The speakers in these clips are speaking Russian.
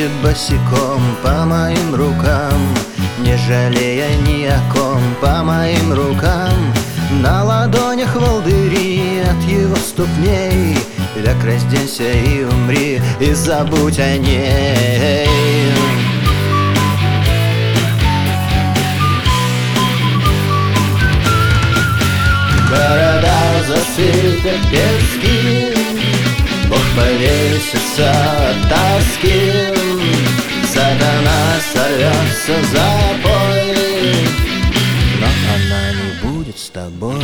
ходит босиком по моим рукам, не жалея ни о ком, по моим рукам. На ладонях волдыри от его ступней. Век разденься и умри, и забудь о ней. Города засыпят пески, Бог повесится от тоски, сатана сорвется в запой, но она не будет с тобой.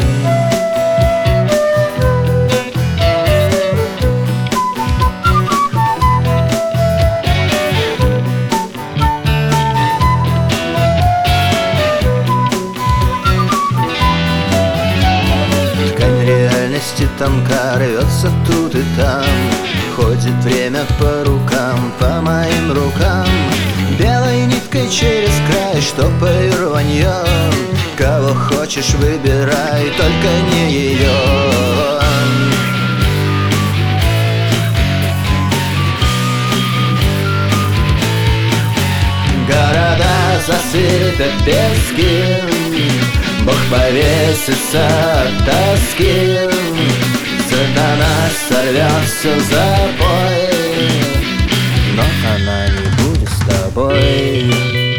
Тонка рвется тут и там, ходит время по рукам, по моим рукам. Белой ниткой через край штопай рванье. Кого хочешь выбирай, только не ее. Города засыпят пески, Бог повесится от тоски, сатана сорвется в запой, но она не будет с тобой.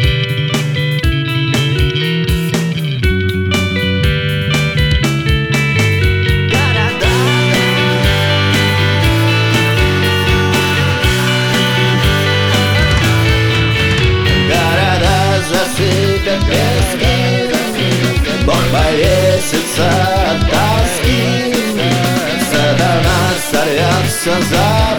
Города засыпят пески, Бог повесится от тоски, сатана сорвется за